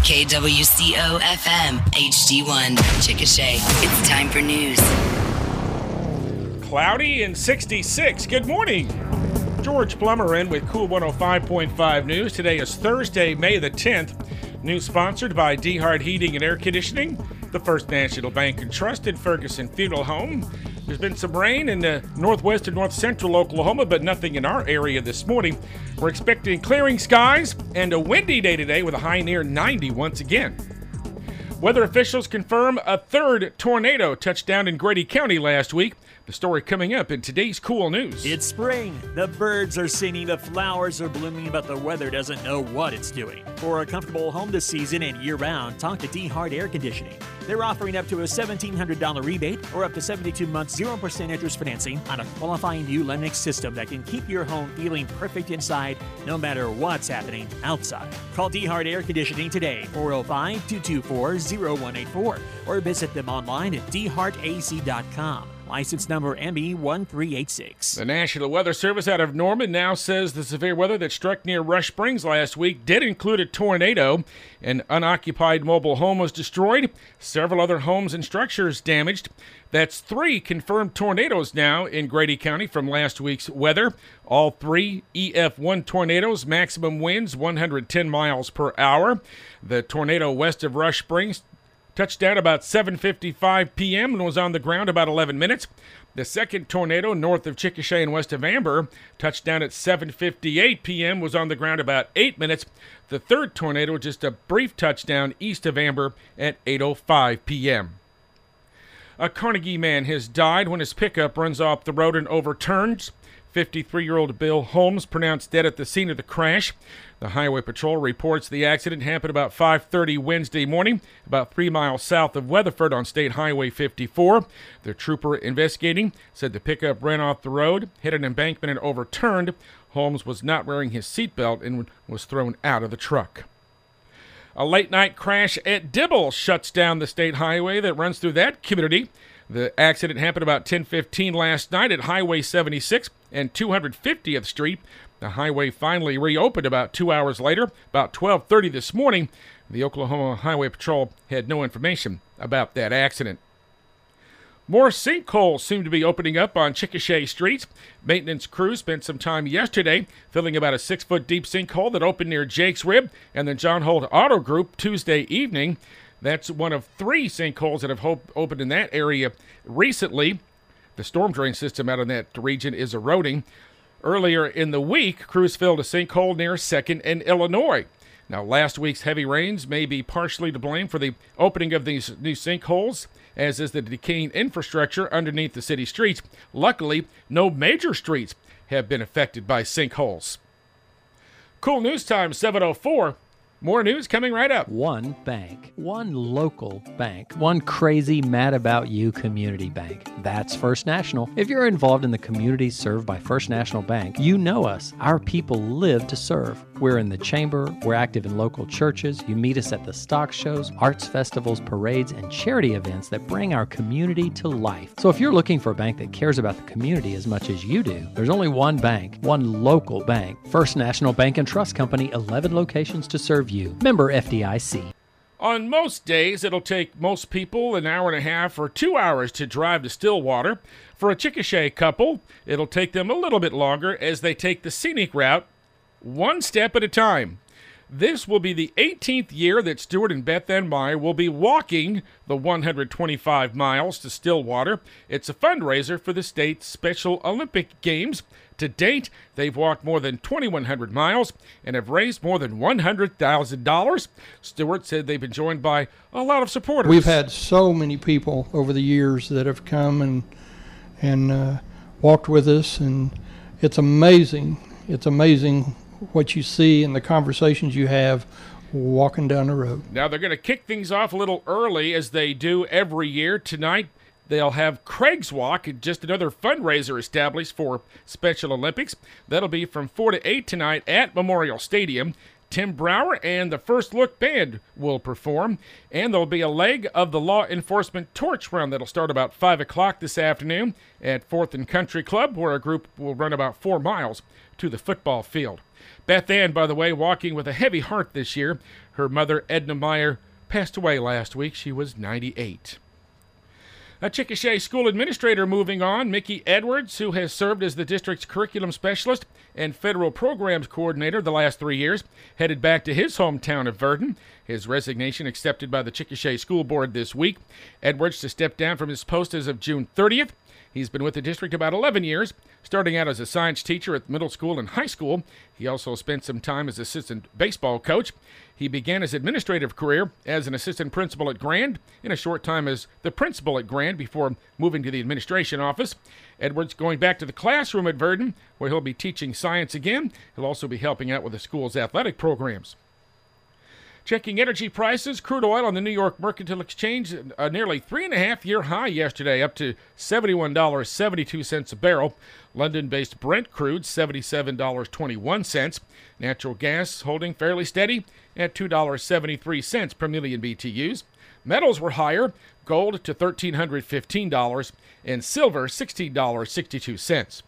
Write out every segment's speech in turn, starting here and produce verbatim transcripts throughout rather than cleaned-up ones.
K W C O F M, H D one, Chickasha. It's time for news. Cloudy and sixty-six. Good morning. George Plummer in with Cool one oh five point five News. Today is Thursday, May the tenth. News sponsored by DeHart Heating and Air Conditioning, the First National Bank and Trust in Ferguson Funeral Home. There's been some rain in the northwest and north central Oklahoma, but nothing in our area this morning. We're expecting clearing skies and a windy day today with a high near ninety once again. Weather officials confirm a third tornado touched down in Grady County last week. The story coming up in today's Cool News. It's spring. The birds are singing, the flowers are blooming, but the weather doesn't know what it's doing. For a comfortable home this season and year-round, talk to DeHart Air Conditioning. They're offering up to a seventeen hundred dollars rebate or up to seventy-two months zero percent interest financing on a qualifying new Lennox system that can keep your home feeling perfect inside no matter what's happening outside. Call DeHart Air Conditioning today, four oh five, two two four, oh one eight four, or visit them online at d hart a c dot com. License number M E one three eight six. The National Weather Service out of Norman now says the severe weather that struck near Rush Springs last week did include a tornado. An unoccupied mobile home was destroyed. Several other homes and structures damaged. That's three confirmed tornadoes now in Grady County from last week's weather. All three E F one tornadoes, maximum winds one hundred ten miles per hour. The tornado west of Rush Springs touched down about seven fifty-five p.m. and was on the ground about eleven minutes. The second tornado north of Chickasha and west of Amber touched down at seven fifty-eight p.m., was on the ground about eight minutes. The third tornado just a brief touchdown east of Amber at eight oh five p.m. A Carnegie man has died when his pickup runs off the road and overturns. fifty-three-year-old Bill Holmes pronounced dead at the scene of the crash. The Highway Patrol reports the accident happened about five thirty Wednesday morning, about three miles south of Weatherford on State Highway fifty-four. The trooper investigating said the pickup ran off the road, hit an embankment, and overturned. Holmes was not wearing his seatbelt and was thrown out of the truck. A late-night crash at Dibble shuts down the state highway that runs through that community. The accident happened about ten fifteen last night at Highway seventy-six and two hundred fiftieth Street. The highway finally reopened about two hours later, about twelve thirty this morning. The Oklahoma Highway Patrol had no information about that accident. More sinkholes seem to be opening up on Chickasha streets. Maintenance crews spent some time yesterday filling about a six-foot deep sinkhole that opened near Jake's Rib and the John Holt Auto Group Tuesday evening. That's one of three sinkholes that have hope- opened in that area recently. The storm drain system out in that region is eroding. Earlier in the week, crews filled a sinkhole near second and Illinois. Now, last week's heavy rains may be partially to blame for the opening of these new sinkholes, as is the decaying infrastructure underneath the city streets. Luckily, no major streets have been affected by sinkholes. Cool News Time, seven oh four. More news coming right up. One bank, one local bank, one crazy mad about you community bank. That's First National. If you're involved in the communities served by First National Bank, you know us. Our people live to serve. We're in the chamber, we're active in local churches, you meet us at the stock shows, arts festivals, parades, and charity events that bring our community to life. So if you're looking for a bank that cares about the community as much as you do, there's only one bank, one local bank. First National Bank and Trust Company, eleven locations to serve you. Member F D I C. On most days, it'll take most people an hour and a half or two hours to drive to Stillwater. For a Chickasha couple, it'll take them a little bit longer as they take the scenic route one step at a time. This will be the eighteenth year that Stuart and Beth Ann Meyer will be walking the one hundred twenty-five miles to Stillwater. It's a fundraiser for the state's Special Olympic Games. To date, they've walked more than twenty-one hundred miles and have raised more than one hundred thousand dollars. Stewart said they've been joined by a lot of supporters. We've had so many people over the years that have come and and uh, walked with us, and it's amazing. It's amazing what you see and the conversations you have walking down the road. Now they're going to kick things off a little early, as they do every year. Tonight they'll have Craig's Walk, just another fundraiser established for Special Olympics. That'll be from four to eight tonight at Memorial Stadium. Tim Brower and the First Look Band will perform, and there'll be a leg of the Law Enforcement Torch Run that'll start about five o'clock this afternoon at fourth and Country Club, where a group will run about four miles to the football field. Beth Ann, by the way, walking with a heavy heart this year. Her mother, Edna Meyer, passed away last week. She was ninety-eight. A Chickasha school administrator moving on, Mickey Edwards, who has served as the district's curriculum specialist and federal programs coordinator the last three years, headed back to his hometown of Verdon. His resignation accepted by the Chickasha School Board this week. Edwards to step down from his post as of June thirtieth. He's been with the district about eleven years, starting out as a science teacher at middle school and high school. He also spent some time as assistant baseball coach. He began his administrative career as an assistant principal at Grand, and a short time as the principal at Grand before moving to the administration office. Edwards going back to the classroom at Verdon, where he'll be teaching science again. He'll also be helping out with the school's athletic programs. Checking energy prices, crude oil on the New York Mercantile Exchange, a nearly three and a half year high yesterday, up to seventy-one dollars and seventy-two cents a barrel. London-based Brent crude, seventy-seven dollars and twenty-one cents. Natural gas holding fairly steady at two dollars and seventy-three cents per million B T Us. Metals were higher, gold to one thousand three hundred fifteen dollars and silver sixteen dollars and sixty-two cents.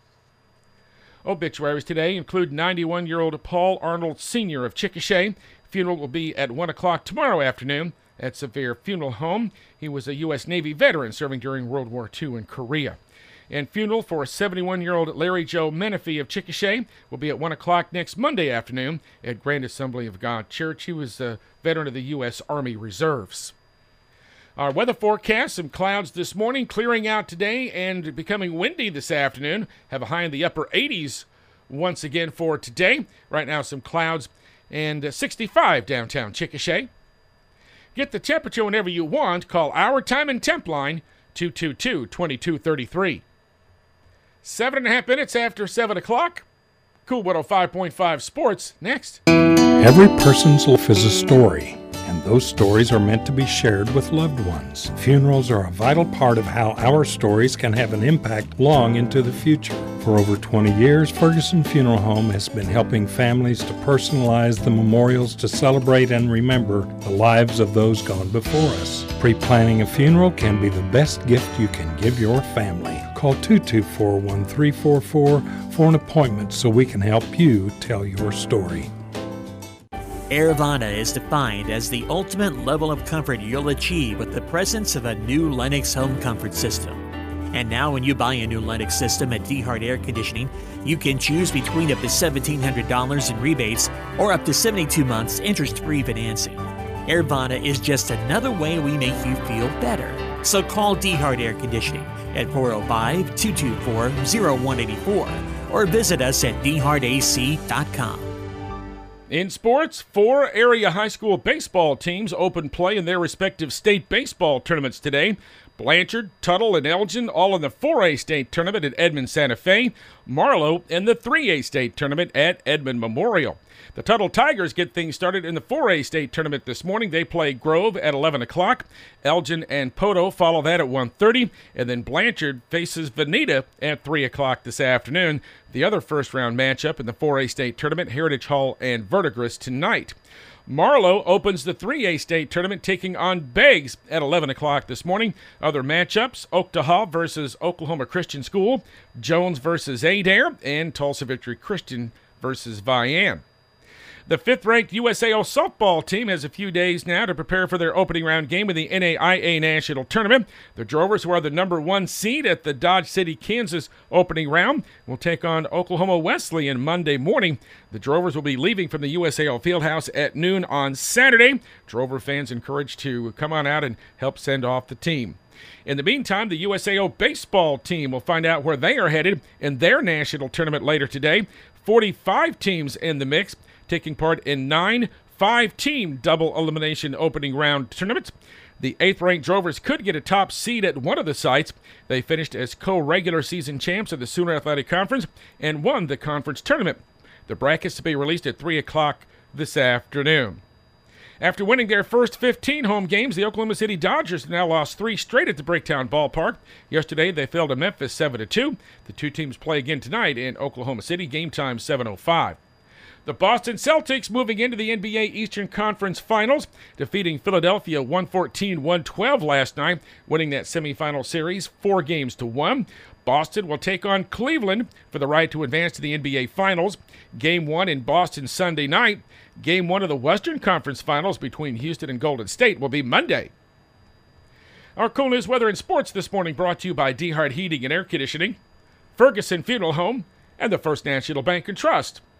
Obituaries today include ninety-one-year-old Paul Arnold Senior of Chickasha. Funeral will be at one o'clock tomorrow afternoon at Sevier Funeral Home. He was a U S Navy veteran serving during World War Two in Korea. And funeral for seventy-one-year-old Larry Joe Menifee of Chickasha will be at one o'clock next Monday afternoon at Grand Assembly of God Church. He was a veteran of the U S Army Reserves. Our weather forecast, some clouds this morning, clearing out today and becoming windy this afternoon. Have a high in the upper eighties once again for today. Right now some clouds and sixty-five downtown Chickasha. Get the temperature whenever you want. Call our time and temp line, two two two, two two three three. Seven and a half minutes after seven o'clock. Cool one oh five point five Sports next. Every person's life is a story, and those stories are meant to be shared with loved ones. Funerals are a vital part of how our stories can have an impact long into the future. For over twenty years, Ferguson Funeral Home has been helping families to personalize the memorials to celebrate and remember the lives of those gone before us. Pre-planning a funeral can be the best gift you can give your family. Call two two four, one three four four for an appointment so we can help you tell your story. Airvana is defined as the ultimate level of comfort you'll achieve with the presence of a new Lennox home comfort system. And now when you buy a new Lennox system at DeHart Air Conditioning, you can choose between up to seventeen hundred dollars in rebates or up to seventy-two months interest-free financing. Airvana is just another way we make you feel better. So call DeHart Air Conditioning at four oh five, two two four, oh one eight four or visit us at d hart a c dot com. In sports, four area high school baseball teams opened play in their respective state baseball tournaments today. Blanchard, Tuttle, and Elgin all in the four A state tournament at Edmond Santa Fe. Marlowe in the three A state tournament at Edmond Memorial. The Tuttle Tigers get things started in the four A state tournament this morning. They play Grove at eleven o'clock. Elgin and Poto follow that at one thirty. And then Blanchard faces Veneta at three o'clock this afternoon. The other first-round matchup in the four A state tournament, Heritage Hall and Verdigris tonight. Marlowe opens the three A state tournament taking on Beggs at eleven o'clock this morning. Other matchups, Oktahoma versus Oklahoma Christian School, Jones versus Adair, and Tulsa Victory Christian versus Vian. The fifth-ranked U S A O softball team has a few days now to prepare for their opening round game in the N A I A National Tournament. The Drovers, who are the number one seed at the Dodge City, Kansas opening round, will take on Oklahoma Wesleyan Monday morning. The Drovers will be leaving from the U S A O Fieldhouse at noon on Saturday. Drover fans encouraged to come on out and help send off the team. In the meantime, the U S A O baseball team will find out where they are headed in their national tournament later today. forty-five teams in the mix, taking part in nine five-team double elimination opening round tournaments. The eighth-ranked Drovers could get a top seed at one of the sites. They finished as co-regular season champs of the Sooner Athletic Conference and won the conference tournament. The brackets to be released at three o'clock this afternoon. After winning their first fifteen home games, the Oklahoma City Dodgers have now lost three straight at the Bricktown Ballpark. Yesterday, they fell to Memphis seven to two. The two teams play again tonight in Oklahoma City. Game time seven oh five. The Boston Celtics moving into the N B A Eastern Conference Finals, defeating Philadelphia one fourteen one twelve last night, winning that semifinal series four games to one. Boston will take on Cleveland for the right to advance to the N B A Finals. Game one in Boston Sunday night. Game one of the Western Conference Finals between Houston and Golden State will be Monday. Our cool news, weather, and sports this morning brought to you by DeHart Heating and Air Conditioning, Ferguson Funeral Home, and the First National Bank and Trust.